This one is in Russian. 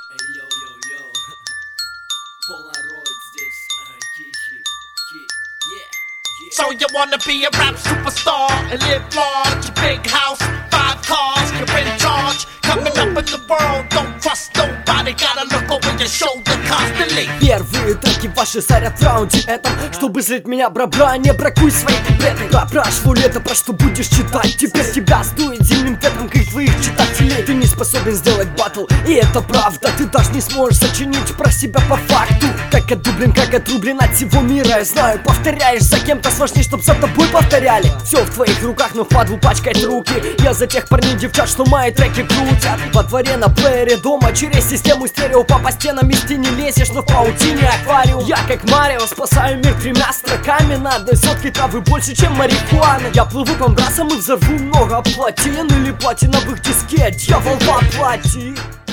Йо-йо-йо. Polaroid здесь. So you wanna be a rap superstar and live large, a big house, 5 cars, you're in charge. Coming up in the world, don't trust nobody, gotta look over your shoulder constantly. Первые треки ваши сорят в раунде этом. Чтобы злить меня, бра-бра, не бракуй свои куплеты. Да, прошло лето, про что будешь читать? Теперь тебя сдует зимним ветром, как твоих читателей. Ты не способен сделать батл, и это правда. Ты даже не сможешь сочинить про себя по факту. Как отдублен, как отрублен от всего мира. Я знаю, повторяешь за кем-то сложнее, чтоб за тобой повторяли. Все в твоих руках, но впадлу пачкать руки. Я за тех парней девчат, что мои треки крутят. Во дворе, на плеере, дома, через систему стерео. По стенам вести не лезешь, но в паутине аквариум. Я как Марио, спасаю мир 3 строками. На одной сотке травы больше, чем марихуана. Я плыву по брасам и взорву много плотин. Или платиновых дискет, дьявол воплоти.